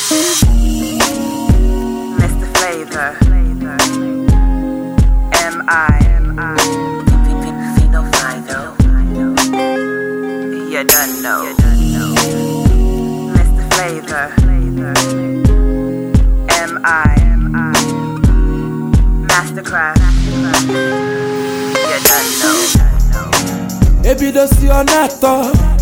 Mr. Flavor, M.I. Fino Fido. You done know. Mr. Flavor, M.I. Mastercraft. You done know. Ebido sionato,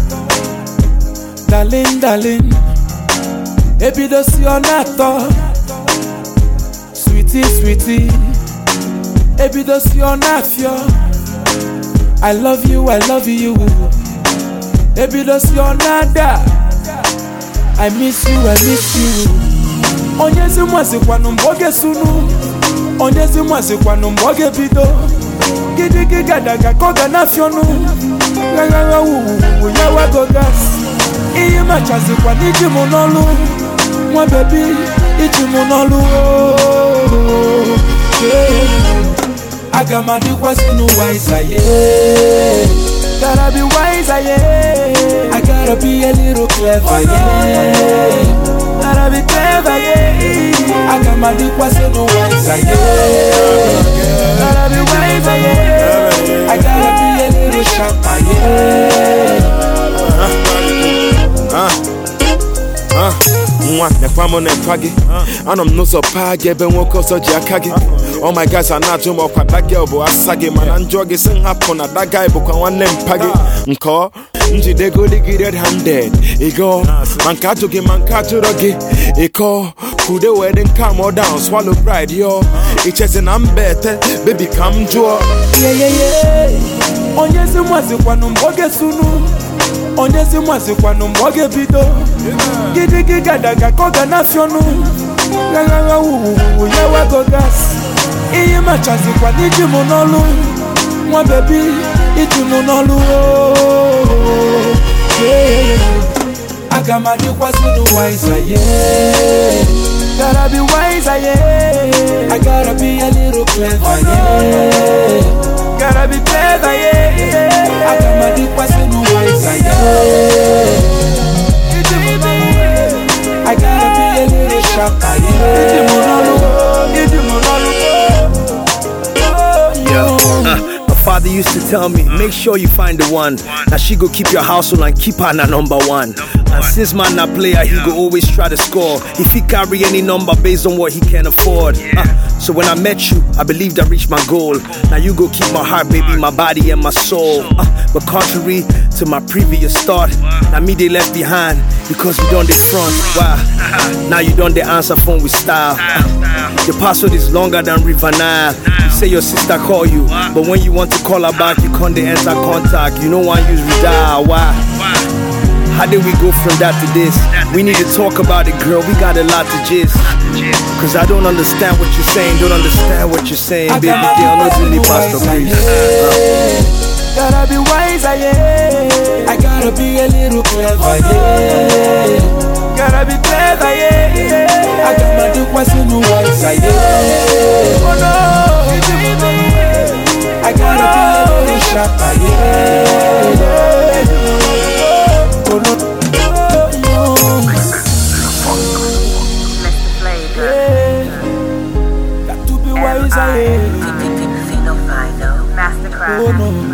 darling, darling. Ebido sionato, sweetie, sweetie. Ebido sionafio, I love you, I love you. Ebido sionada, I miss you, I miss you. Onyezi mwasi kwa numboge sunu, onyezi mwasi kwa numboge bido. Gidi gadaga koga nafionu, gaga yawa gogas. Iyi machazi kwa niji monolu, mwa baby iji monolu. Agamadi kwa sinu wiser, yeah. Gotta be wiser, yeah. I gotta be a little clever, yeah. Gotta be clever, yeah. Agamadi kwa sinu wiser, yeah. Gotta be wiser, yeah. I gotta be a little sharper, yeah. Nekwamo nepagi, anam no so pagi, ben woko so jakagi. Oh my guys, I not jump up at that girl, but I sagi man and joggy sing happen at that guy, but one name pagi. Nko, nji de go de get handed. Ego, mankato gi mankato rogi. Eko, could the wedding come or down, swallow pride, yo. It's just an better, baby come joy. Yeah. Onyezi mwasi kwa numboge sunu, onyezi mwasi kwa numboge bido. Gidi gadaga koga nafionu, gaga yawa gogas. Iyi machazi kwa niji monolu, mwa baby iji monolu. Yeah. Agamadi kwa sinu wiser, yeah. Gotta be wiser, yeah. I gotta be a little clever, yeah. Gotta be clever, yeah. Agamadi kwa sinu wiser, yeah. I gotta be a little sharper, yeah. My father used to tell me, make sure you find the one. Now she go keep your household and keep her na number one. And since man na player, he go always try to score. If he carry any number based on what he can afford. So when I met you, I believed I reached my goal. Now you go keep my heart, baby, my body and my soul. But contrary to my previous thought, now me they left behind because you done the front. Wow. Now you done the answer phone with style. Your password is longer than River Nile. You say your sister call you, but when you want to call her back, you can't enter contact. You know why use redial. Why? How did we go from that to this? We need to talk about it, girl. We got a lot to gist. Cause I don't understand what you're saying. Don't understand what you're saying, baby girl. Not really Pastor Chris. Gotta be wiser, yeah. I gotta be a little clever, yeah. Gotta be clever, yeah. I got my dick was in the wiser, yeah. Oh no, I gotta be a little sharper, yeah. Oh no, Mr. Flavor, got to be wiser, yeah. Fino Fido, Mastercraft. Oh no.